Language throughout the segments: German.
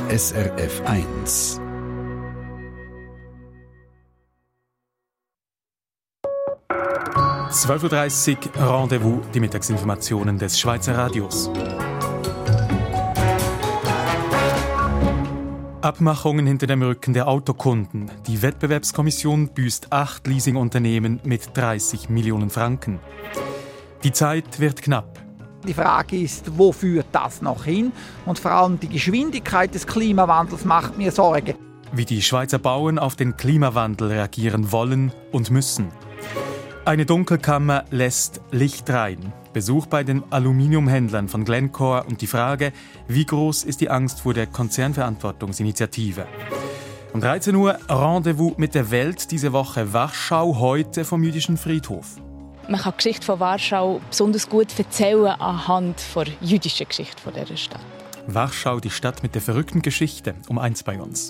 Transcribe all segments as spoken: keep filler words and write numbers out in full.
S R F eins. zwölf Uhr dreißig, Rendezvous, die Mittagsinformationen des Schweizer Radios. Abmachungen hinter dem Rücken der Autokunden. Die Wettbewerbskommission büßt acht Leasingunternehmen mit dreißig Millionen Franken. Die Zeit wird knapp. Die Frage ist, wo führt das noch hin? Und vor allem die Geschwindigkeit des Klimawandels macht mir Sorge. Wie die Schweizer Bauern auf den Klimawandel reagieren wollen und müssen. Eine Dunkelkammer lässt Licht rein. Besuch bei den Aluminiumhändlern von Glencore und die Frage, wie groß ist die Angst vor der Konzernverantwortungsinitiative? Um dreizehn Uhr Rendezvous mit der Welt, diese Woche Warschau, heute vom Jüdischen Friedhof. Man kann die Geschichte von Warschau besonders gut erzählen anhand der jüdischen Geschichte von dieser Stadt. Warschau, die Stadt mit der verrückten Geschichte, um eins bei uns.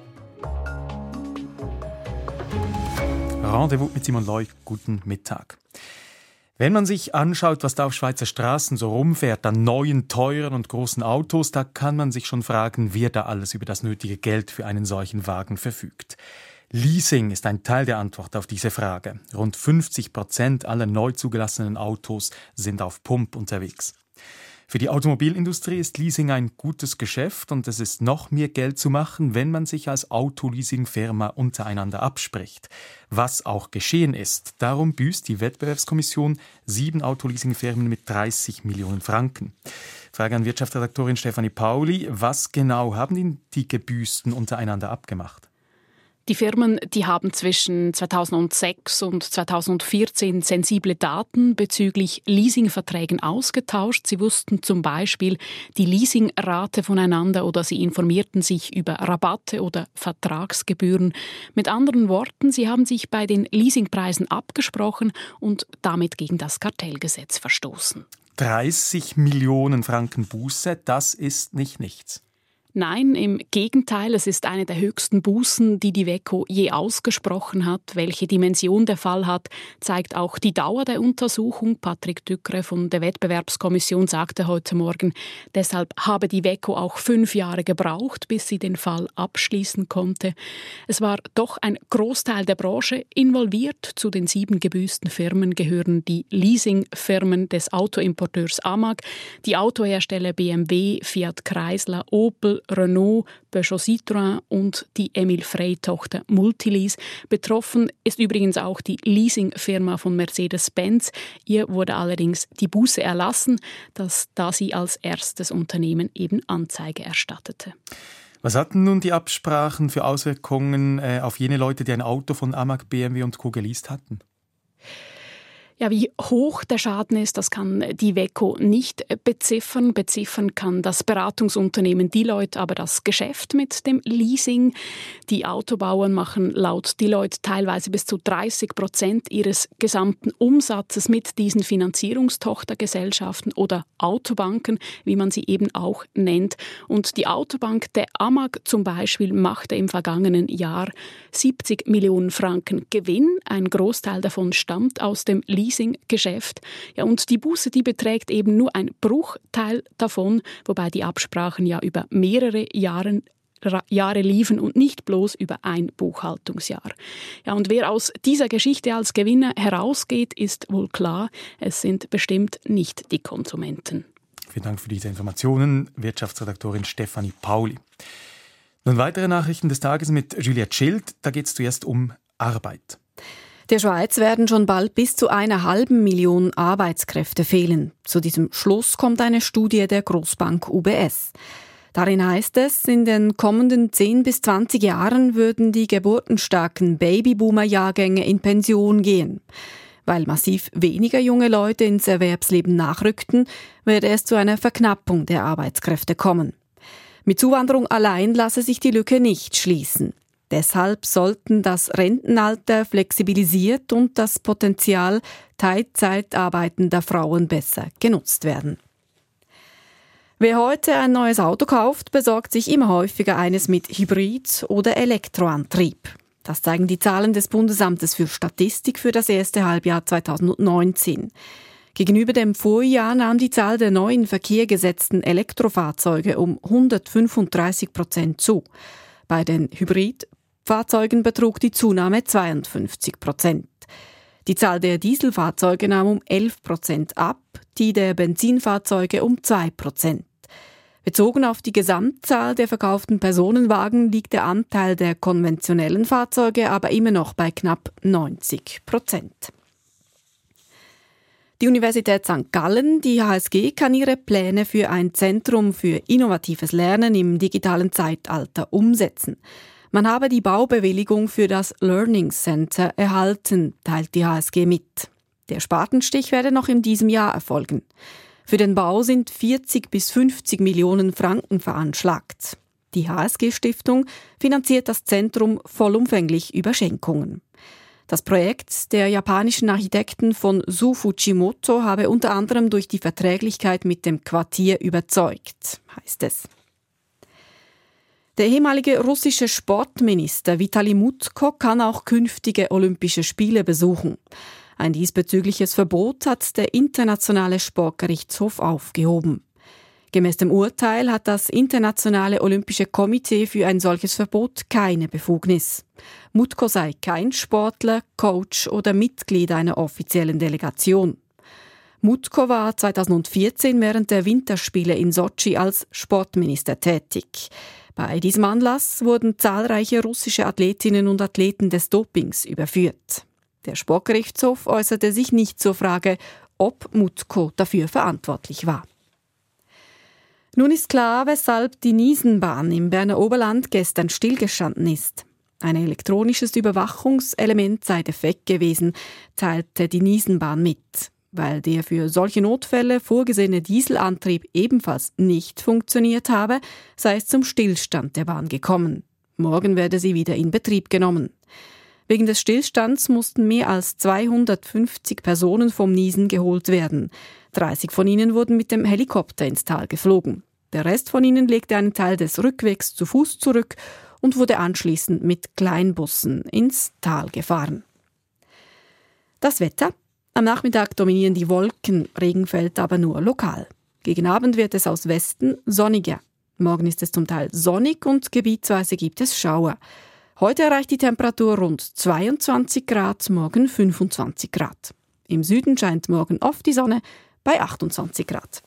Rendezvous mit Simon Leu, guten Mittag. Wenn man sich anschaut, was da auf Schweizer Straßen so rumfährt, an neuen, teuren und großen Autos, da kann man sich schon fragen, wer da alles über das nötige Geld für einen solchen Wagen verfügt. Leasing ist ein Teil der Antwort auf diese Frage. Rund fünfzig Prozent aller neu zugelassenen Autos sind auf Pump unterwegs. Für die Automobilindustrie ist Leasing ein gutes Geschäft und es ist noch mehr Geld zu machen, wenn man sich als Autoleasing-Firma untereinander abspricht. Was auch geschehen ist. Darum büßt die Wettbewerbskommission sieben Autoleasing-Firmen mit dreißig Millionen Franken. Frage an Wirtschaftsredaktorin Stefanie Pauli. Was genau haben die, die Gebüßten untereinander abgemacht? Die Firmen, die haben zwischen zweitausendsechs und zweitausendvierzehn sensible Daten bezüglich Leasingverträgen ausgetauscht. Sie wussten zum Beispiel die Leasingrate voneinander oder sie informierten sich über Rabatte oder Vertragsgebühren. Mit anderen Worten, sie haben sich bei den Leasingpreisen abgesprochen und damit gegen das Kartellgesetz verstoßen. dreißig Millionen Franken Buße, das ist nicht nichts. Nein, im Gegenteil, es ist eine der höchsten Bußen, die die WEKO je ausgesprochen hat. Welche Dimension der Fall hat, zeigt auch die Dauer der Untersuchung. Patrick Dückre von der Wettbewerbskommission sagte heute Morgen, deshalb habe die WEKO auch fünf Jahre gebraucht, bis sie den Fall abschließen konnte. Es war doch ein Großteil der Branche involviert. Zu den sieben gebüßten Firmen gehören die Leasingfirmen des Autoimporteurs Amag, die Autohersteller B M W, Fiat Chrysler, Opel, Renault, Peugeot Citroën und die Emil Frey-Tochter Multilease. Betroffen ist übrigens auch die Leasingfirma von Mercedes-Benz. Ihr wurde allerdings die Buße erlassen, dass, da sie als erstes Unternehmen eben Anzeige erstattete. Was hatten nun die Absprachen für Auswirkungen äh, auf jene Leute, die ein Auto von Amag, B M W und Co. geleast hatten? Ja, wie hoch der Schaden ist, das kann die WEKO nicht beziffern. Beziffern kann das Beratungsunternehmen Deloitte aber das Geschäft mit dem Leasing. Die Autobauern machen laut Deloitte teilweise bis zu dreißig Prozent ihres gesamten Umsatzes mit diesen Finanzierungstochtergesellschaften oder Autobanken, wie man sie eben auch nennt. Und die Autobank der Amag zum Beispiel machte im vergangenen Jahr siebzig Millionen Franken Gewinn. Ein Großteil davon stammt aus dem Leasing. Leasinggeschäft. Ja, und die Buße, die beträgt eben nur ein Bruchteil davon, wobei die Absprachen ja über mehrere Jahre, Jahre liefen und nicht bloß über ein Buchhaltungsjahr. Ja, und wer aus dieser Geschichte als Gewinner herausgeht, ist wohl klar, es sind bestimmt nicht die Konsumenten. Vielen Dank für diese Informationen, Wirtschaftsredaktorin Stefanie Pauli. Nun weitere Nachrichten des Tages mit Juliette Schild. Da geht es zuerst um Arbeit. Der Schweiz werden schon bald bis zu einer halben Million Arbeitskräfte fehlen. Zu diesem Schluss kommt eine Studie der Grossbank U B S. Darin heißt es, in den kommenden zehn bis zwanzig Jahren würden die geburtenstarken Babyboomer-Jahrgänge in Pension gehen. Weil massiv weniger junge Leute ins Erwerbsleben nachrückten, werde es zu einer Verknappung der Arbeitskräfte kommen. Mit Zuwanderung allein lasse sich die Lücke nicht schließen. Deshalb sollten das Rentenalter flexibilisiert und das Potenzial Teilzeit arbeitender Frauen besser genutzt werden. Wer heute ein neues Auto kauft, besorgt sich immer häufiger eines mit Hybrid- oder Elektroantrieb. Das zeigen die Zahlen des Bundesamtes für Statistik für das erste Halbjahr zweitausendneunzehn. Gegenüber dem Vorjahr nahm die Zahl der neu in Verkehr gesetzten Elektrofahrzeuge um hundertfünfunddreißig Prozent zu. Bei den Hybridfahrzeugen betrug die Zunahme zweiundfünfzig Prozent. Die Zahl der Dieselfahrzeuge nahm um elf Prozent ab, die der Benzinfahrzeuge um zwei Prozent. Bezogen auf die Gesamtzahl der verkauften Personenwagen liegt der Anteil der konventionellen Fahrzeuge aber immer noch bei knapp neunzig Prozent. Die Universität Sankt Gallen, die H S G, kann ihre Pläne für ein Zentrum für innovatives Lernen im digitalen Zeitalter umsetzen. Man habe die Baubewilligung für das Learning Center erhalten, teilt die H S G mit. Der Spatenstich werde noch in diesem Jahr erfolgen. Für den Bau sind vierzig bis fünfzig Millionen Franken veranschlagt. Die H S G-Stiftung finanziert das Zentrum vollumfänglich über Schenkungen. Das Projekt der japanischen Architekten von Su Fujimoto habe unter anderem durch die Verträglichkeit mit dem Quartier überzeugt, heißt es. Der ehemalige russische Sportminister Vitali Mutko kann auch künftige Olympische Spiele besuchen. Ein diesbezügliches Verbot hat der Internationale Sportgerichtshof aufgehoben. Gemäß dem Urteil hat das Internationale Olympische Komitee für ein solches Verbot keine Befugnis. Mutko sei kein Sportler, Coach oder Mitglied einer offiziellen Delegation. Mutko war zweitausendvierzehn während der Winterspiele in Sotschi als Sportminister tätig. Bei diesem Anlass wurden zahlreiche russische Athletinnen und Athleten des Dopings überführt. Der Sportgerichtshof äußerte sich nicht zur Frage, ob Mutko dafür verantwortlich war. Nun ist klar, weshalb die Niesenbahn im Berner Oberland gestern stillgestanden ist. Ein elektronisches Überwachungselement sei defekt gewesen, teilte die Niesenbahn mit. Weil der für solche Notfälle vorgesehene Dieselantrieb ebenfalls nicht funktioniert habe, sei es zum Stillstand der Bahn gekommen. Morgen werde sie wieder in Betrieb genommen. Wegen des Stillstands mussten mehr als zweihundertfünfzig Personen vom Niesen geholt werden. dreißig von ihnen wurden mit dem Helikopter ins Tal geflogen. Der Rest von ihnen legte einen Teil des Rückwegs zu Fuß zurück und wurde anschließend mit Kleinbussen ins Tal gefahren. Das Wetter? Am Nachmittag dominieren die Wolken, Regen fällt aber nur lokal. Gegen Abend wird es aus Westen sonniger. Morgen ist es zum Teil sonnig und gebietsweise gibt es Schauer. Heute erreicht die Temperatur rund zweiundzwanzig Grad, morgen fünfundzwanzig Grad. Im Süden scheint morgen oft die Sonne bei achtundzwanzig Grad.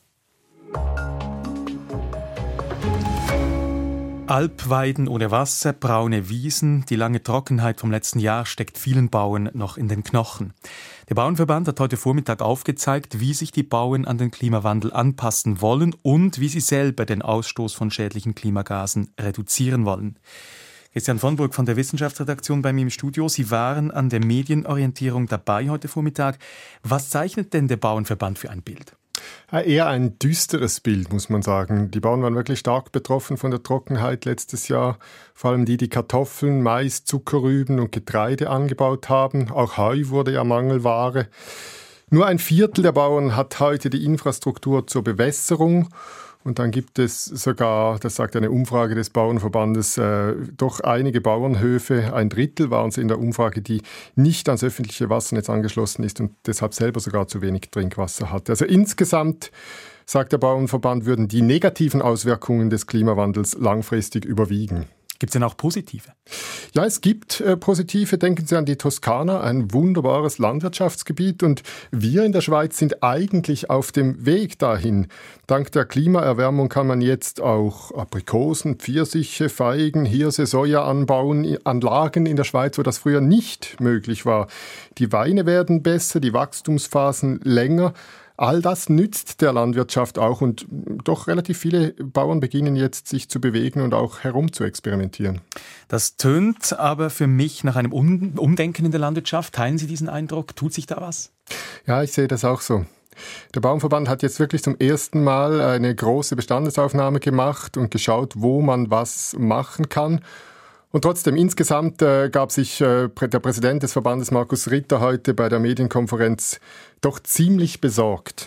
Alpweiden ohne Wasser, braune Wiesen, die lange Trockenheit vom letzten Jahr steckt vielen Bauern noch in den Knochen. Der Bauernverband hat heute Vormittag aufgezeigt, wie sich die Bauern an den Klimawandel anpassen wollen und wie sie selber den Ausstoß von schädlichen Klimagasen reduzieren wollen. Christian von Burg von der Wissenschaftsredaktion bei mir im Studio. Sie waren an der Medienorientierung dabei heute Vormittag. Was zeichnet denn der Bauernverband für ein Bild? Eher ein düsteres Bild, muss man sagen. Die Bauern waren wirklich stark betroffen von der Trockenheit letztes Jahr. Vor allem die, die Kartoffeln, Mais, Zuckerrüben und Getreide angebaut haben. Auch Heu wurde ja Mangelware. Nur ein Viertel der Bauern hat heute die Infrastruktur zur Bewässerung. Und dann gibt es sogar, das sagt eine Umfrage des Bauernverbandes, äh, doch einige Bauernhöfe, ein Drittel waren es in der Umfrage, die nicht ans öffentliche Wassernetz angeschlossen ist und deshalb selber sogar zu wenig Trinkwasser hat. Also insgesamt, sagt der Bauernverband, würden die negativen Auswirkungen des Klimawandels langfristig überwiegen. Gibt es denn auch positive? Ja, es gibt äh, positive. Denken Sie an die Toskana, ein wunderbares Landwirtschaftsgebiet. Und wir in der Schweiz sind eigentlich auf dem Weg dahin. Dank der Klimaerwärmung kann man jetzt auch Aprikosen, Pfirsiche, Feigen, Hirse, Soja anbauen an Lagen in der Schweiz, wo das früher nicht möglich war. Die Weine werden besser, die Wachstumsphasen länger. All das nützt der Landwirtschaft auch und doch relativ viele Bauern beginnen jetzt sich zu bewegen und auch herum zu experimentieren. Das tönt aber für mich nach einem Umdenken in der Landwirtschaft. Teilen Sie diesen Eindruck? Tut sich da was? Ja, ich sehe das auch so. Der Bauernverband hat jetzt wirklich zum ersten Mal eine große Bestandesaufnahme gemacht und geschaut, wo man was machen kann. Und trotzdem, insgesamt äh, gab sich äh, der Präsident des Verbandes, Markus Ritter, heute bei der Medienkonferenz doch ziemlich besorgt.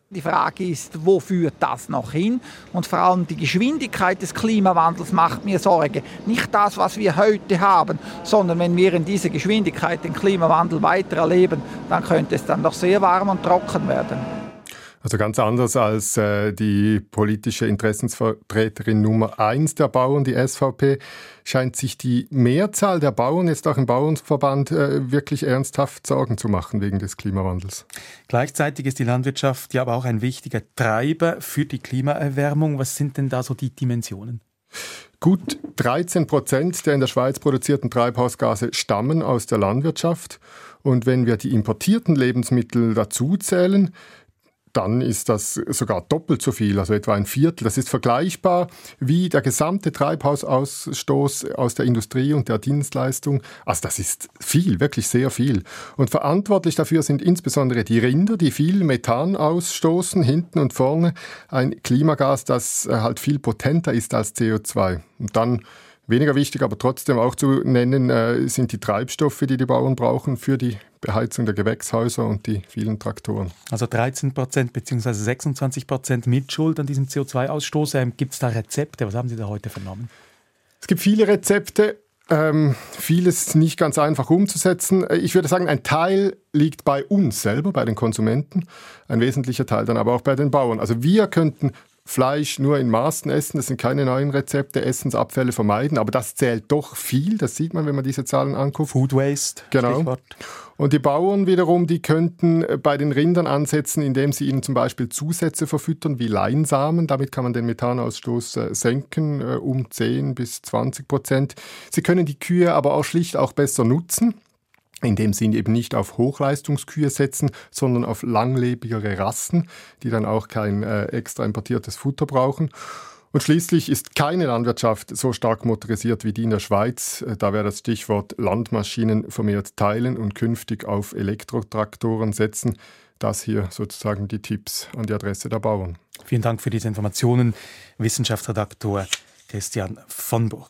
Die Frage ist, wo führt das noch hin? Und vor allem die Geschwindigkeit des Klimawandels macht mir Sorge. Nicht das, was wir heute haben, sondern wenn wir in dieser Geschwindigkeit den Klimawandel weiter erleben, dann könnte es dann doch sehr warm und trocken werden. Also ganz anders als äh, die politische Interessensvertreterin Nummer eins der Bauern, die S V P, scheint sich die Mehrzahl der Bauern, jetzt auch im Bauernverband, äh, wirklich ernsthaft Sorgen zu machen wegen des Klimawandels. Gleichzeitig ist die Landwirtschaft ja aber auch ein wichtiger Treiber für die Klimaerwärmung. Was sind denn da so die Dimensionen? Gut dreizehn Prozent der in der Schweiz produzierten Treibhausgase stammen aus der Landwirtschaft. Und wenn wir die importierten Lebensmittel dazu zählen, dann ist das sogar doppelt so viel, also etwa ein Viertel. Das ist vergleichbar wie der gesamte Treibhausausstoß aus der Industrie und der Dienstleistung. Also das ist viel, wirklich sehr viel. Und verantwortlich dafür sind insbesondere die Rinder, die viel Methan ausstoßen, hinten und vorne. Ein Klimagas, das halt viel potenter ist als C O zwei. Und dann weniger wichtig, aber trotzdem auch zu nennen, äh, sind die Treibstoffe, die die Bauern brauchen für die Beheizung der Gewächshäuser und die vielen Traktoren. Also dreizehn Prozent bzw. sechsundzwanzig Prozent Mitschuld an diesem C O zwei Ausstoß. Ähm, gibt es da Rezepte? Was haben Sie da heute vernommen? Es gibt viele Rezepte, ähm, vieles nicht ganz einfach umzusetzen. Ich würde sagen, ein Teil liegt bei uns selber, bei den Konsumenten, ein wesentlicher Teil dann aber auch bei den Bauern. Also wir könnten Fleisch nur in Maßen essen, das sind keine neuen Rezepte, Essensabfälle vermeiden, aber das zählt doch viel, das sieht man, wenn man diese Zahlen anguckt. Food Waste, genau. Stichwort. Und die Bauern wiederum, die könnten bei den Rindern ansetzen, indem sie ihnen zum Beispiel Zusätze verfüttern, wie Leinsamen. Damit kann man den Methanausstoß äh, senken, äh, um zehn bis zwanzig Prozent. Sie können die Kühe aber auch schlicht auch besser nutzen, indem sie eben nicht auf Hochleistungskühe setzen, sondern auf langlebigere Rassen, die dann auch kein äh, extra importiertes Futter brauchen. Und schließlich ist keine Landwirtschaft so stark motorisiert wie die in der Schweiz. Da wäre das Stichwort Landmaschinen vermehrt teilen und künftig auf Elektrotraktoren setzen. Das hier sozusagen die Tipps an die Adresse der Bauern. Vielen Dank für diese Informationen, Wissenschaftsredaktor Christian von Burg.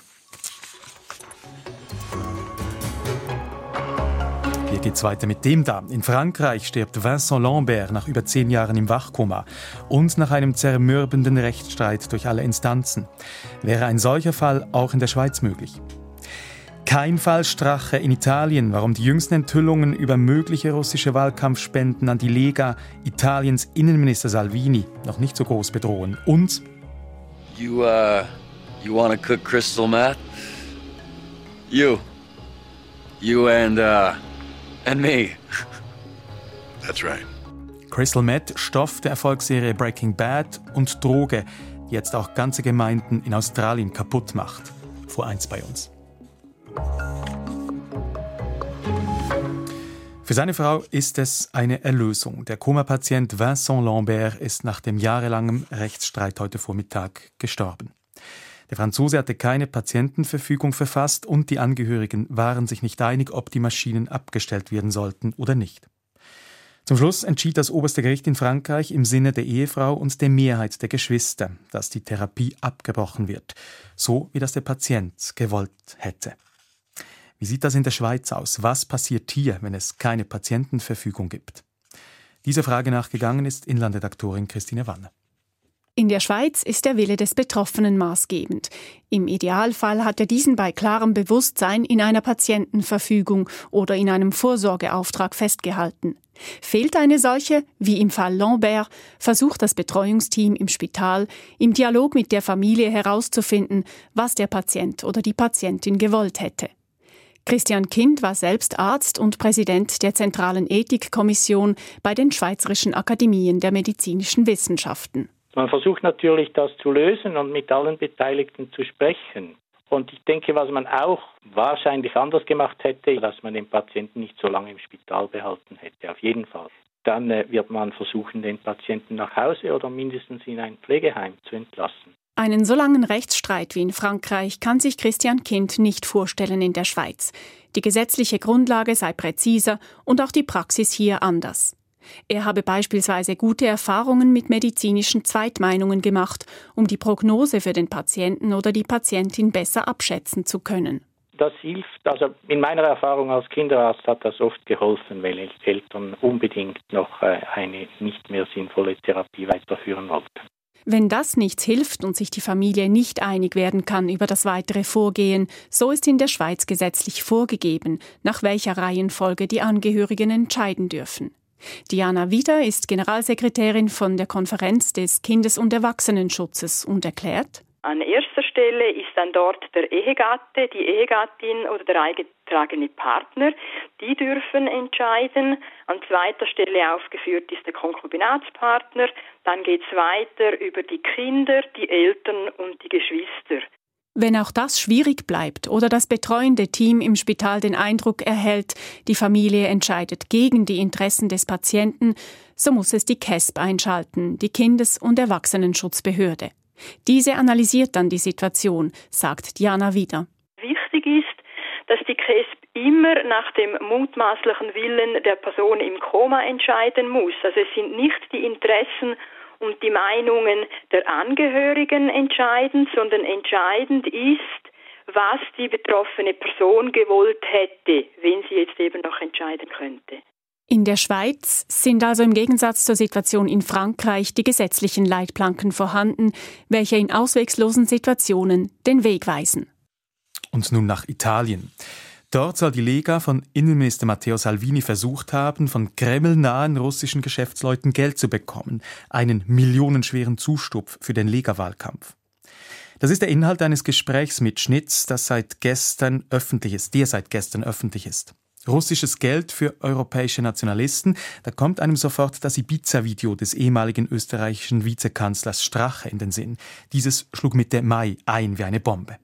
Hier geht's weiter mit dem da. In Frankreich stirbt Vincent Lambert nach über zehn Jahren im Wachkoma und nach einem zermürbenden Rechtsstreit durch alle Instanzen. Wäre ein solcher Fall auch in der Schweiz möglich? Kein Fall Strache in Italien, warum die jüngsten Enthüllungen über mögliche russische Wahlkampfspenden an die Lega Italiens Innenminister Salvini noch nicht so groß bedrohen. Und You, uh, you wanna cook crystal meth? You. You and, uh, and me. That's right. Crystal Meth, Stoff der Erfolgsserie Breaking Bad und Droge, die jetzt auch ganze Gemeinden in Australien kaputt macht. Vor eins bei uns. Für seine Frau ist es eine Erlösung. Der Koma-Patient Vincent Lambert ist nach dem jahrelangen Rechtsstreit heute Vormittag gestorben. Der Franzose hatte keine Patientenverfügung verfasst und die Angehörigen waren sich nicht einig, ob die Maschinen abgestellt werden sollten oder nicht. Zum Schluss entschied das oberste Gericht in Frankreich im Sinne der Ehefrau und der Mehrheit der Geschwister, dass die Therapie abgebrochen wird, so wie das der Patient gewollt hätte. Wie sieht das in der Schweiz aus? Was passiert hier, wenn es keine Patientenverfügung gibt? Dieser Frage nachgegangen ist Inlandredaktorin Christine Wanner. In der Schweiz ist der Wille des Betroffenen maßgebend. Im Idealfall hat er diesen bei klarem Bewusstsein in einer Patientenverfügung oder in einem Vorsorgeauftrag festgehalten. Fehlt eine solche, wie im Fall Lambert, versucht das Betreuungsteam im Spital im Dialog mit der Familie herauszufinden, was der Patient oder die Patientin gewollt hätte. Christian Kind war selbst Arzt und Präsident der Zentralen Ethikkommission bei den Schweizerischen Akademien der Medizinischen Wissenschaften. Man versucht natürlich, das zu lösen und mit allen Beteiligten zu sprechen. Und ich denke, was man auch wahrscheinlich anders gemacht hätte, dass man den Patienten nicht so lange im Spital behalten hätte, auf jeden Fall. Dann äh, wird man versuchen, den Patienten nach Hause oder mindestens in ein Pflegeheim zu entlassen. Einen so langen Rechtsstreit wie in Frankreich kann sich Christian Kind nicht vorstellen in der Schweiz. Die gesetzliche Grundlage sei präziser und auch die Praxis hier anders. Er habe beispielsweise gute Erfahrungen mit medizinischen Zweitmeinungen gemacht, um die Prognose für den Patienten oder die Patientin besser abschätzen zu können. Das hilft, also in meiner Erfahrung als Kinderarzt hat das oft geholfen, weil Eltern unbedingt noch eine nicht mehr sinnvolle Therapie weiterführen wollten. Wenn das nichts hilft und sich die Familie nicht einig werden kann über das weitere Vorgehen, so ist in der Schweiz gesetzlich vorgegeben, nach welcher Reihenfolge die Angehörigen entscheiden dürfen. Diana Wieder ist Generalsekretärin von der Konferenz des Kindes- und Erwachsenenschutzes und erklärt: An erster Stelle ist dann dort der Ehegatte, die Ehegattin oder der eingetragene Partner. Die dürfen entscheiden. An zweiter Stelle aufgeführt ist der Konkubinatspartner. Dann geht es weiter über die Kinder, die Eltern und die Geschwister. Wenn auch das schwierig bleibt oder das betreuende Team im Spital den Eindruck erhält, die Familie entscheidet gegen die Interessen des Patienten, so muss es die K E S B einschalten, die Kindes- und Erwachsenenschutzbehörde. Diese analysiert dann die Situation, sagt Diana Wieder. Wichtig ist, dass die K E S B immer nach dem mutmaßlichen Willen der Person im Koma entscheiden muss. Also es sind nicht die Interessen und die Meinungen der Angehörigen entscheidend, sondern entscheidend ist, was die betroffene Person gewollt hätte, wenn sie jetzt eben noch entscheiden könnte. In der Schweiz sind also im Gegensatz zur Situation in Frankreich die gesetzlichen Leitplanken vorhanden, welche in ausweglosen Situationen den Weg weisen. Und nun nach Italien. Dort soll die Lega von Innenminister Matteo Salvini versucht haben, von kremlnahen russischen Geschäftsleuten Geld zu bekommen. Einen millionenschweren Zustupf für den Lega-Wahlkampf. Das ist der Inhalt eines Gesprächs mit Schnitz, das seit gestern öffentlich ist, der seit gestern öffentlich ist. Russisches Geld für europäische Nationalisten, da kommt einem sofort das Ibiza-Video des ehemaligen österreichischen Vizekanzlers Strache in den Sinn. Dieses schlug Mitte Mai ein wie eine Bombe.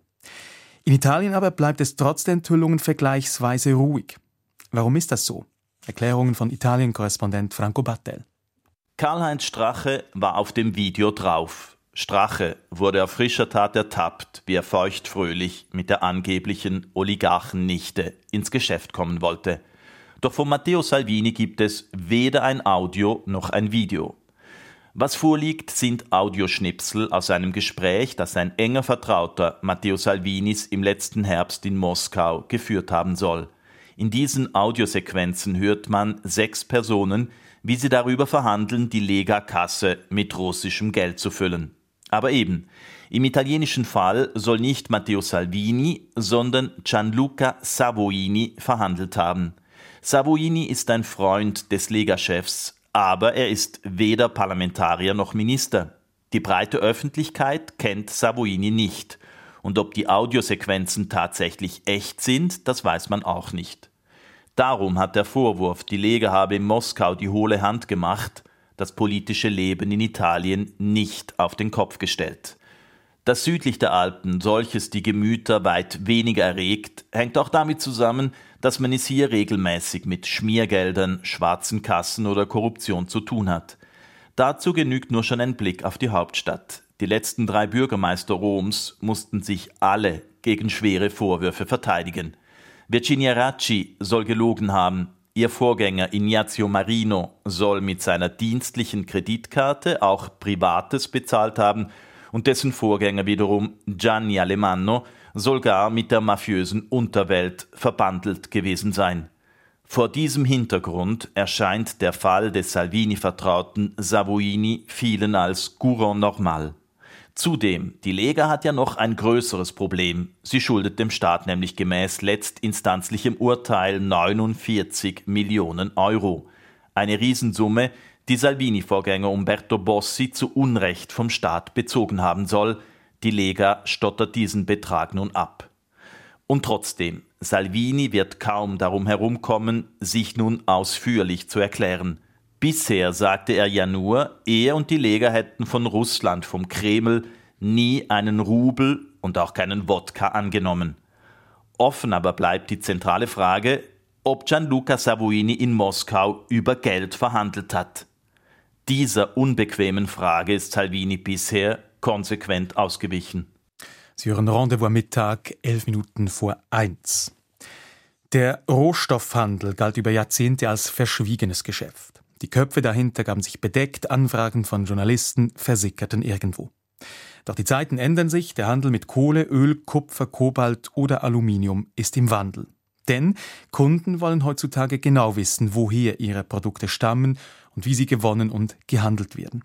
In Italien aber bleibt es trotz der Enthüllungen vergleichsweise ruhig. Warum ist das so? Erklärungen von Italien-Korrespondent Franco Battel. Karl-Heinz Strache war auf dem Video drauf. Strache wurde auf frischer Tat ertappt, wie er feuchtfröhlich mit der angeblichen Oligarchennichte ins Geschäft kommen wollte. Doch von Matteo Salvini gibt es weder ein Audio noch ein Video. Was vorliegt, sind Audioschnipsel aus einem Gespräch, das ein enger Vertrauter Matteo Salvinis im letzten Herbst in Moskau geführt haben soll. In diesen Audiosequenzen hört man sechs Personen, wie sie darüber verhandeln, die Lega-Kasse mit russischem Geld zu füllen. Aber eben, im italienischen Fall soll nicht Matteo Salvini, sondern Gianluca Savoini verhandelt haben. Savoini ist ein Freund des Lega-Chefs, aber er ist weder Parlamentarier noch Minister. Die breite Öffentlichkeit kennt Savoini nicht. Und ob die Audiosequenzen tatsächlich echt sind, das weiß man auch nicht. Darum hat der Vorwurf, die Lega habe in Moskau die hohle Hand gemacht, das politische Leben in Italien nicht auf den Kopf gestellt. Dass südlich der Alpen solches die Gemüter weit weniger erregt, hängt auch damit zusammen, dass man es hier regelmäßig mit Schmiergeldern, schwarzen Kassen oder Korruption zu tun hat. Dazu genügt nur schon ein Blick auf die Hauptstadt. Die letzten drei Bürgermeister Roms mussten sich alle gegen schwere Vorwürfe verteidigen. Virginia Racci soll gelogen haben. Ihr Vorgänger Ignazio Marino soll mit seiner dienstlichen Kreditkarte auch Privates bezahlt haben und dessen Vorgänger wiederum Gianni Alemanno soll gar mit der mafiösen Unterwelt verbandelt gewesen sein. Vor diesem Hintergrund erscheint der Fall des Salvini-Vertrauten Savoini vielen als courant normal. Zudem, die Lega hat ja noch ein größeres Problem. Sie schuldet dem Staat nämlich gemäß letztinstanzlichem Urteil neunundvierzig Millionen Euro. Eine Riesensumme, die Salvini-Vorgänger Umberto Bossi zu Unrecht vom Staat bezogen haben soll. Die Lega stottert diesen Betrag nun ab. Und trotzdem, Salvini wird kaum darum herumkommen, sich nun ausführlich zu erklären. Bisher sagte er ja nur, er und die Lega hätten von Russland, vom Kreml, nie einen Rubel und auch keinen Wodka angenommen. Offen aber bleibt die zentrale Frage, ob Gianluca Savoini in Moskau über Geld verhandelt hat. Dieser unbequemen Frage ist Salvini bisher konsequent ausgewichen. Sie hören Rendezvous am Mittag, elf Minuten vor eins. Der Rohstoffhandel galt über Jahrzehnte als verschwiegenes Geschäft. Die Köpfe dahinter gaben sich bedeckt, Anfragen von Journalisten versickerten irgendwo. Doch die Zeiten ändern sich, der Handel mit Kohle, Öl, Kupfer, Kobalt oder Aluminium ist im Wandel. Denn Kunden wollen heutzutage genau wissen, woher ihre Produkte stammen und wie sie gewonnen und gehandelt werden.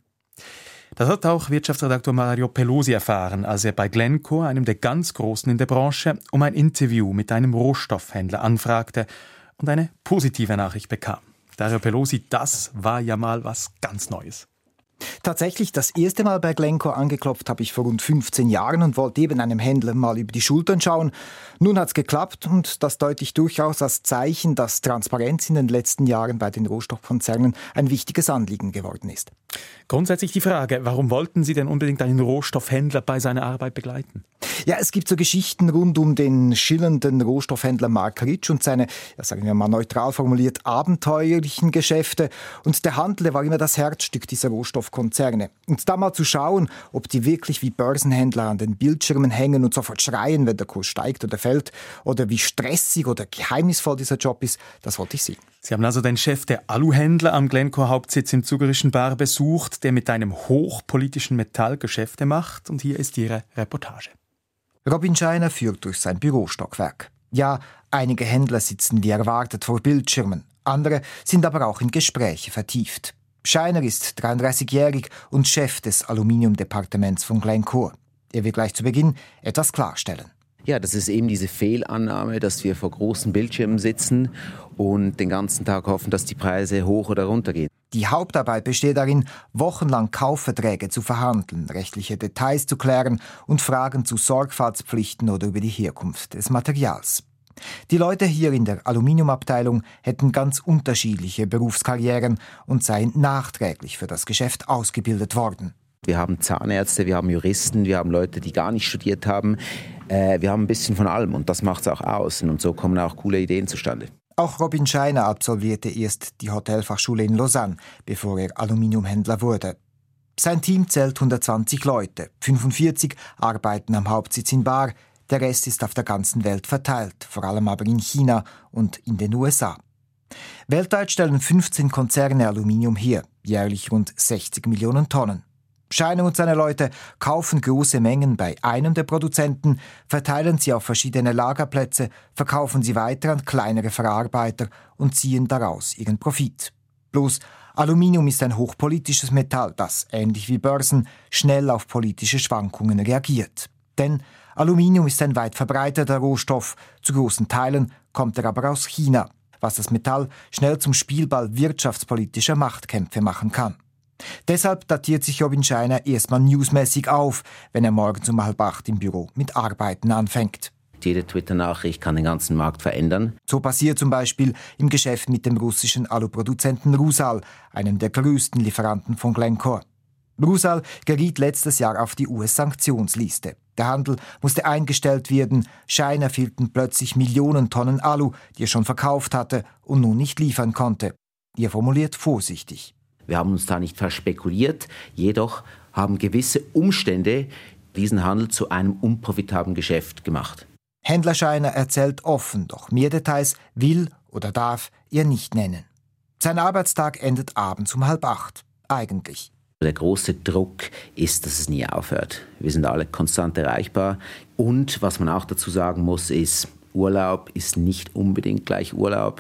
Das hat auch Wirtschaftsredaktor Mario Pelosi erfahren, als er bei Glencore, einem der ganz Großen in der Branche, um ein Interview mit einem Rohstoffhändler anfragte und eine positive Nachricht bekam. Dario Pelosi, das war ja mal was ganz Neues. Tatsächlich, das erste Mal bei Glencore angeklopft habe ich vor rund fünfzehn Jahren und wollte eben einem Händler mal über die Schultern schauen. Nun hat's geklappt und das deute ich durchaus als Zeichen, dass Transparenz in den letzten Jahren bei den Rohstoffkonzernen ein wichtiges Anliegen geworden ist. Grundsätzlich die Frage, warum wollten Sie denn unbedingt einen Rohstoffhändler bei seiner Arbeit begleiten? Ja, es gibt so Geschichten rund um den schillernden Rohstoffhändler Mark Ritsch und seine, ja, sagen wir mal neutral formuliert, abenteuerlichen Geschäfte. Und der Handel war immer das Herzstück dieser Rohstoffkonzerne. Und da mal zu schauen, ob die wirklich wie Börsenhändler an den Bildschirmen hängen und sofort schreien, wenn der Kurs steigt oder fällt, oder wie stressig oder geheimnisvoll dieser Job ist, das wollte ich sehen. Sie haben also den Chef der Aluhändler am Glencore-Hauptsitz im Zügerischen Bar besucht, der mit einem hochpolitischen Metall Geschäfte macht. Und hier ist Ihre Reportage. Robin Scheiner führt durch sein Bürostockwerk. Ja, einige Händler sitzen wie erwartet vor Bildschirmen. Andere sind aber auch in Gespräche vertieft. Scheiner ist dreiunddreißigjährig und Chef des Aluminiumdepartements von Glencore. Er will gleich zu Beginn etwas klarstellen. Ja, das ist eben diese Fehlannahme, dass wir vor großen Bildschirmen sitzen und den ganzen Tag hoffen, dass die Preise hoch oder runter gehen. Die Hauptarbeit besteht darin, wochenlang Kaufverträge zu verhandeln, rechtliche Details zu klären und Fragen zu Sorgfaltspflichten oder über die Herkunft des Materials. Die Leute hier in der Aluminiumabteilung hätten ganz unterschiedliche Berufskarrieren und seien nachträglich für das Geschäft ausgebildet worden. Wir haben Zahnärzte, wir haben Juristen, wir haben Leute, die gar nicht studiert haben. Äh, wir haben ein bisschen von allem und das macht es auch aus. Und so kommen auch coole Ideen zustande. Auch Robin Scheiner absolvierte erst die Hotelfachschule in Lausanne, bevor er Aluminiumhändler wurde. Sein Team zählt hundertzwanzig Leute, fünfundvierzig arbeiten am Hauptsitz in Bar, der Rest ist auf der ganzen Welt verteilt, vor allem aber in China und in den U S A. Weltweit stellen fünfzehn Konzerne Aluminium her, jährlich rund sechzig Millionen Tonnen. Scheiner und seine Leute kaufen große Mengen bei einem der Produzenten, verteilen sie auf verschiedene Lagerplätze, verkaufen sie weiter an kleinere Verarbeiter und ziehen daraus ihren Profit. Bloß Aluminium ist ein hochpolitisches Metall, das, ähnlich wie Börsen, schnell auf politische Schwankungen reagiert. Denn Aluminium ist ein weit verbreiteter Rohstoff, zu großen Teilen kommt er aber aus China, was das Metall schnell zum Spielball wirtschaftspolitischer Machtkämpfe machen kann. Deshalb datiert sich Robin Scheiner erstmal newsmäßig auf, wenn er morgens um halb acht im Büro mit Arbeiten anfängt. Jede Twitter-Nachricht kann den ganzen Markt verändern. So passiert zum Beispiel im Geschäft mit dem russischen Aluproduzenten Rusal, einem der größten Lieferanten von Glencore. Rusal geriet letztes Jahr auf die U S-Sanktionsliste. Der Handel musste eingestellt werden, Scheiner fehlten plötzlich Millionen Tonnen Alu, die er schon verkauft hatte und nun nicht liefern konnte. Er formuliert vorsichtig. Wir haben uns da nicht verspekuliert, jedoch haben gewisse Umstände diesen Handel zu einem unprofitablen Geschäft gemacht. Händler Scheiner erzählt offen, doch mehr Details will oder darf er nicht nennen. Sein Arbeitstag endet abends um halb acht. Eigentlich. Der große Druck ist, dass es nie aufhört. Wir sind alle konstant erreichbar. Und was man auch dazu sagen muss, ist, Urlaub ist nicht unbedingt gleich Urlaub.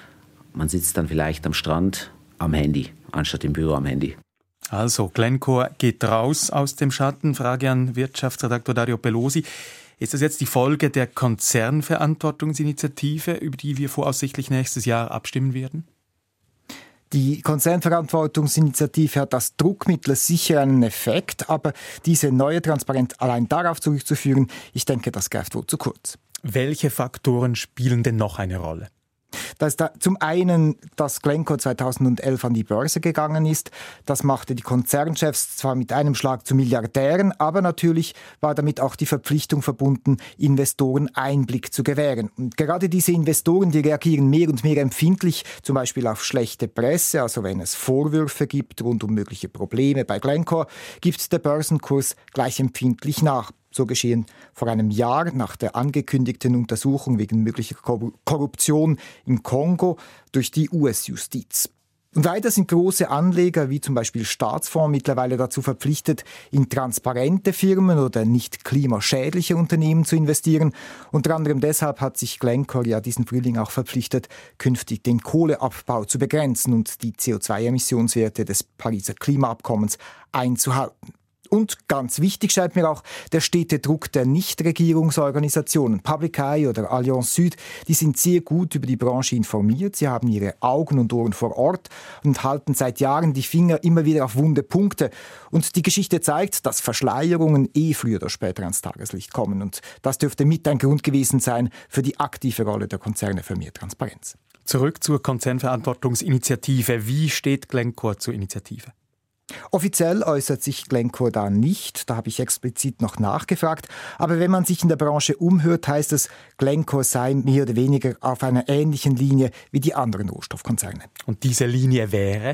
Man sitzt dann vielleicht am Strand am Handy, anstatt im Büro am Handy. Also, Glencore geht raus aus dem Schatten. Frage an Wirtschaftsredaktor Dario Pelosi. Ist das jetzt die Folge der Konzernverantwortungsinitiative, über die wir voraussichtlich nächstes Jahr abstimmen werden? Die Konzernverantwortungsinitiative hat als Druckmittel sicher einen Effekt, aber diese neue Transparenz allein darauf zurückzuführen, ich denke, das greift wohl zu kurz. Welche Faktoren spielen denn noch eine Rolle? Da ist da zum einen, dass Glencore zweitausendelf an die Börse gegangen ist. Das machte die Konzernchefs zwar mit einem Schlag zu Milliardären, aber natürlich war damit auch die Verpflichtung verbunden, Investoren Einblick zu gewähren. Und gerade diese Investoren, die reagieren mehr und mehr empfindlich, zum Beispiel auf schlechte Presse, also wenn es Vorwürfe gibt rund um mögliche Probleme bei Glencore, gibt der Börsenkurs gleich empfindlich nach. So geschehen vor einem Jahr nach der angekündigten Untersuchung wegen möglicher Korruption im Kongo durch die U S-Justiz. Und weiter sind große Anleger wie zum Beispiel Staatsfonds mittlerweile dazu verpflichtet, in transparente Firmen oder nicht klimaschädliche Unternehmen zu investieren. Unter anderem deshalb hat sich Glencore ja diesen Frühling auch verpflichtet, künftig den Kohleabbau zu begrenzen und die C O zwei Emissionswerte des Pariser Klimaabkommens einzuhalten. Und ganz wichtig scheint mir auch der stete Druck der Nichtregierungsorganisationen. Public Eye oder Allianz Süd, die sind sehr gut über die Branche informiert. Sie haben ihre Augen und Ohren vor Ort und halten seit Jahren die Finger immer wieder auf wunde Punkte. Und die Geschichte zeigt, dass Verschleierungen eh früher oder später ans Tageslicht kommen. Und das dürfte mit ein Grund gewesen sein für die aktive Rolle der Konzerne für mehr Transparenz. Zurück zur Konzernverantwortungsinitiative. Wie steht Glencore zur Initiative? Offiziell äußert sich Glencore da nicht, da habe ich explizit noch nachgefragt. Aber wenn man sich in der Branche umhört, heißt es, Glencore sei mehr oder weniger auf einer ähnlichen Linie wie die anderen Rohstoffkonzerne. Und diese Linie wäre?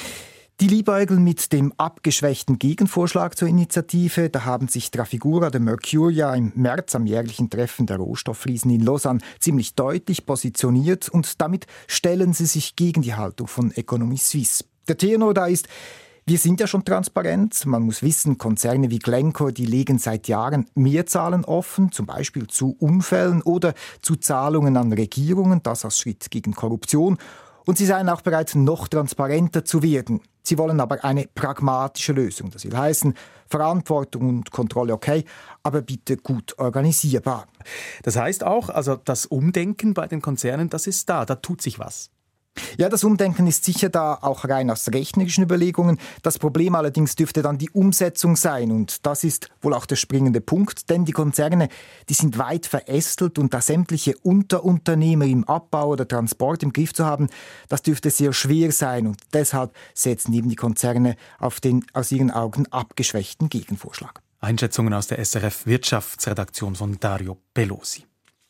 Die liebäugeln mit dem abgeschwächten Gegenvorschlag zur Initiative. Da haben sich Trafigura de Mercuria im März am jährlichen Treffen der Rohstoffriesen in Lausanne ziemlich deutlich positioniert und damit stellen sie sich gegen die Haltung von Economie Suisse. Der Tenor da ist: Wir sind ja schon transparent. Man muss wissen, Konzerne wie Glencore, die legen seit Jahren mehr Zahlen offen, zum Beispiel zu Unfällen oder zu Zahlungen an Regierungen, das als Schritt gegen Korruption. Und sie seien auch bereit, noch transparenter zu werden. Sie wollen aber eine pragmatische Lösung. Das will heißen, Verantwortung und Kontrolle okay, aber bitte gut organisierbar. Das heißt auch, also das Umdenken bei den Konzernen, das ist da, da tut sich was. Ja, das Umdenken ist sicher da, auch rein aus rechnerischen Überlegungen. Das Problem allerdings dürfte dann die Umsetzung sein. Und das ist wohl auch der springende Punkt, denn die Konzerne, die sind weit verästelt und da sämtliche Unterunternehmer im Abbau oder Transport im Griff zu haben, das dürfte sehr schwer sein. Und deshalb setzen eben die Konzerne auf den aus ihren Augen abgeschwächten Gegenvorschlag. Einschätzungen aus der S R F-Wirtschaftsredaktion von Dario Pelosi.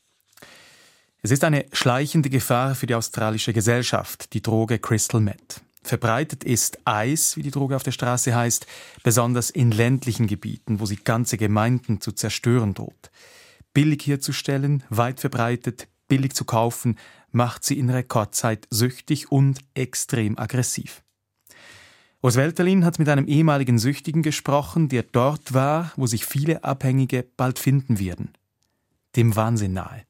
Es ist eine schleichende Gefahr für die australische Gesellschaft, die Droge Crystal Meth. Verbreitet ist Eis, wie die Droge auf der Straße heißt, besonders in ländlichen Gebieten, wo sie ganze Gemeinden zu zerstören droht. Billig herzustellen, weit verbreitet, billig zu kaufen, macht sie in Rekordzeit süchtig und extrem aggressiv. Urs Welterlin hat mit einem ehemaligen Süchtigen gesprochen, der dort war, wo sich viele Abhängige bald finden werden. Dem Wahnsinn nahe.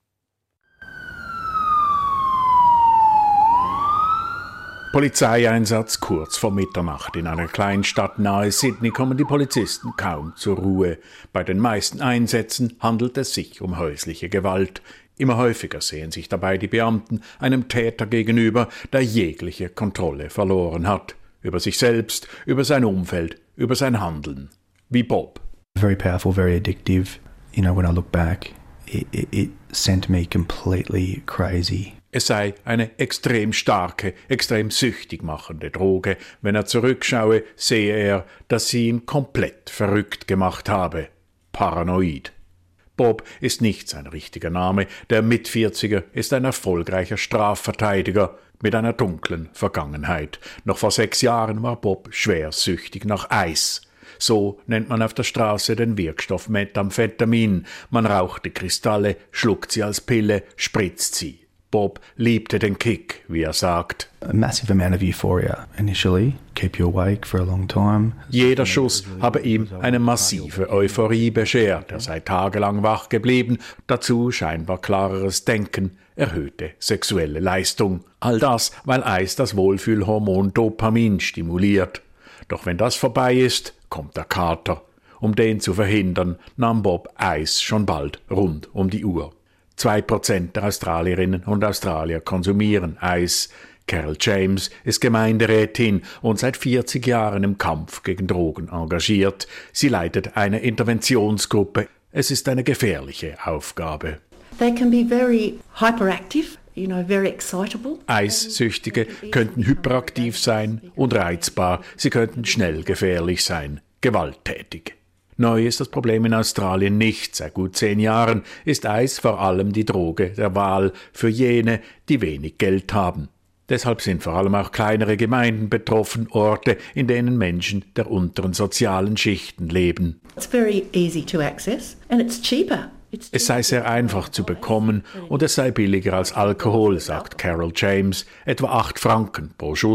Polizeieinsatz kurz vor Mitternacht. In einer Kleinstadt nahe Sydney kommen die Polizisten kaum zur Ruhe. Bei den meisten Einsätzen handelt es sich um häusliche Gewalt. Immer häufiger sehen sich dabei die Beamten einem Täter gegenüber, der jegliche Kontrolle verloren hat. Über sich selbst, über sein Umfeld, über sein Handeln. Wie Bob. Very powerful, very addictive. You know, when I look back, it, it, it sent me completely crazy. Es sei eine extrem starke, extrem süchtig machende Droge. Wenn er zurückschaue, sehe er, dass sie ihn komplett verrückt gemacht habe. Paranoid. Bob ist nicht sein richtiger Name. Der Mitvierziger ist ein erfolgreicher Strafverteidiger mit einer dunklen Vergangenheit. Noch vor sechs Jahren war Bob schwer süchtig nach Eis. So nennt man auf der Straße den Wirkstoff Methamphetamin. Man raucht die Kristalle, schluckt sie als Pille, spritzt sie. Bob liebte den Kick, wie er sagt. A massive amount of euphoria initially, keep you awake for a long time. Jeder Schuss habe ihm eine massive Euphorie beschert. Er sei tagelang wach geblieben, dazu scheinbar klareres Denken, erhöhte sexuelle Leistung. All das, weil Eis das Wohlfühlhormon Dopamin stimuliert. Doch wenn das vorbei ist, kommt der Kater. Um den zu verhindern, nahm Bob Eis schon bald rund um die Uhr. Zwei Prozent der Australierinnen und Australier konsumieren Eis. Carol James ist Gemeinderätin und seit vierzig Jahren im Kampf gegen Drogen engagiert. Sie leitet eine Interventionsgruppe. Es ist eine gefährliche Aufgabe. They can be very hyperactive. You know, very excitable. Eissüchtige könnten hyperaktiv sein und reizbar. Sie könnten schnell gefährlich sein, gewalttätig. Neu ist das Problem in Australien nicht. Seit gut zehn Jahren ist Eis vor allem die Droge der Wahl für jene, die wenig Geld haben. Deshalb sind vor allem auch kleinere Gemeinden betroffen, Orte, in denen Menschen der unteren sozialen Schichten leben. It's very easy to access and it's cheaper. Es sei sehr einfach zu bekommen und es sei billiger als Alkohol, sagt Carol James, etwa acht Franken pro Schuss.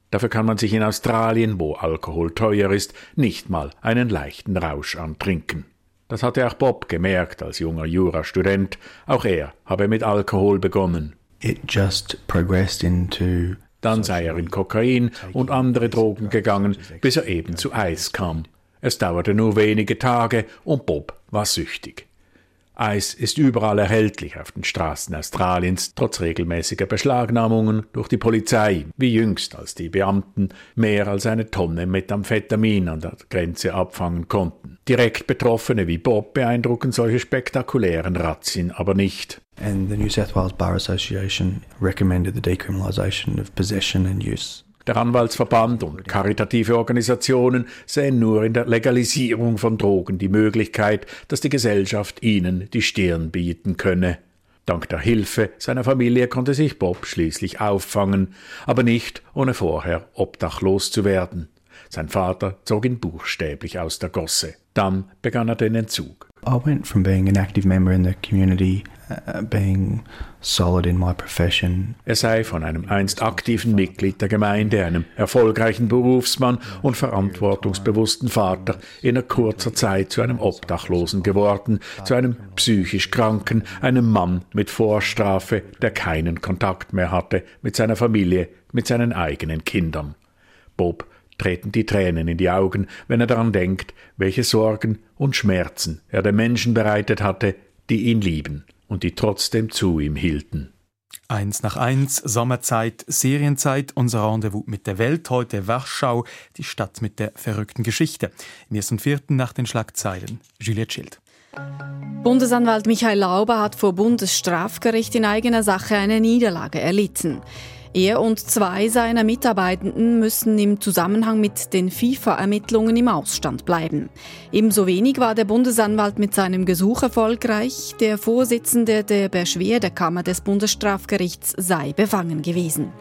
Dafür kann man sich in Australien, wo Alkohol teuer ist, nicht mal einen leichten Rausch antrinken. Das hatte auch Bob gemerkt als junger Jurastudent. Auch er habe mit Alkohol begonnen. It just progressed into Dann sei er in Kokain und andere Drogen gegangen, bis er eben zu Eis kam. Es dauerte nur wenige Tage und Bob war süchtig. Eis ist überall erhältlich auf den Straßen Australiens, trotz regelmäßiger Beschlagnahmungen durch die Polizei, wie jüngst, als die Beamten mehr als eine Tonne Methamphetamin an der Grenze abfangen konnten. Direkt Betroffene wie Bob beeindrucken solche spektakulären Razzien aber nicht. And the New South Wales Bar Association recommended the decriminalisation of possession and use. Der Anwaltsverband und karitative Organisationen sehen nur in der Legalisierung von Drogen die Möglichkeit, dass die Gesellschaft ihnen die Stirn bieten könne. Dank der Hilfe seiner Familie konnte sich Bob schließlich auffangen, aber nicht ohne vorher obdachlos zu werden. Sein Vater zog ihn buchstäblich aus der Gosse. Dann begann er den Entzug. I went from being an active member in the community, uh, being solid in my profession. Er sei von einem einst aktiven Mitglied der Gemeinde, einem erfolgreichen Berufsmann und verantwortungsbewussten Vater in kurzer Zeit zu einem Obdachlosen geworden, zu einem psychisch Kranken, einem Mann mit Vorstrafe, der keinen Kontakt mehr hatte mit seiner Familie, mit seinen eigenen Kindern. Bob treten die Tränen in die Augen, wenn er daran denkt, welche Sorgen und Schmerzen er den Menschen bereitet hatte, die ihn lieben und die trotzdem zu ihm hielten. Eins nach eins, Sommerzeit, Serienzeit, unser Rendezvous mit der Welt, heute Warschau, die Stadt mit der verrückten Geschichte. Im ersten Vierten nach den Schlagzeilen. Juliette Schild. Bundesanwalt Michael Lauber hat vor Bundesstrafgericht in eigener Sache eine Niederlage erlitten. Er und zwei seiner Mitarbeitenden müssen im Zusammenhang mit den FIFA-Ermittlungen im Ausstand bleiben. Ebenso wenig war der Bundesanwalt mit seinem Gesuch erfolgreich. Der Vorsitzende der Beschwerdekammer des Bundesstrafgerichts sei befangen gewesen.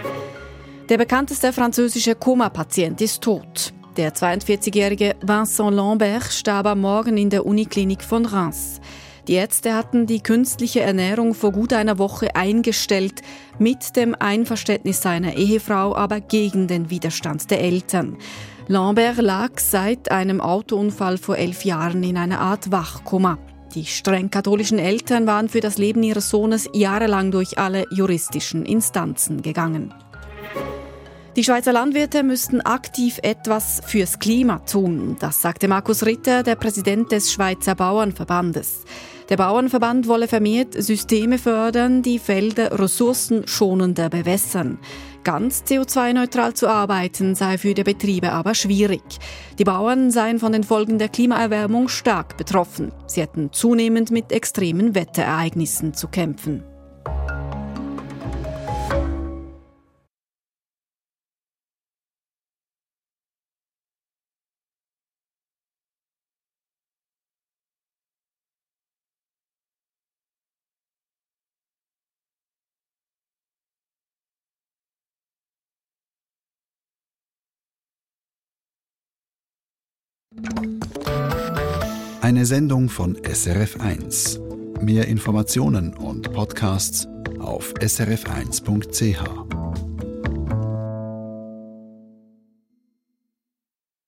Der bekannteste französische Koma-Patient ist tot. Der zweiundvierzigjährige Vincent Lambert starb am Morgen in der Uniklinik von Reims. Die Ärzte hatten die künstliche Ernährung vor gut einer Woche eingestellt, mit dem Einverständnis seiner Ehefrau, aber gegen den Widerstand der Eltern. Lambert lag seit einem Autounfall vor elf Jahren in einer Art Wachkoma. Die streng katholischen Eltern waren für das Leben ihres Sohnes jahrelang durch alle juristischen Instanzen gegangen. Die Schweizer Landwirte müssten aktiv etwas fürs Klima tun. Das sagte Markus Ritter, der Präsident des Schweizer Bauernverbandes. Der Bauernverband wolle vermehrt Systeme fördern, die Felder ressourcenschonender bewässern. Ganz C O zwei neutral zu arbeiten sei für die Betriebe aber schwierig. Die Bauern seien von den Folgen der Klimaerwärmung stark betroffen. Sie hätten zunehmend mit extremen Wetterereignissen zu kämpfen. Eine Sendung von S R F eins. Mehr Informationen und Podcasts auf s r f eins punkt c h.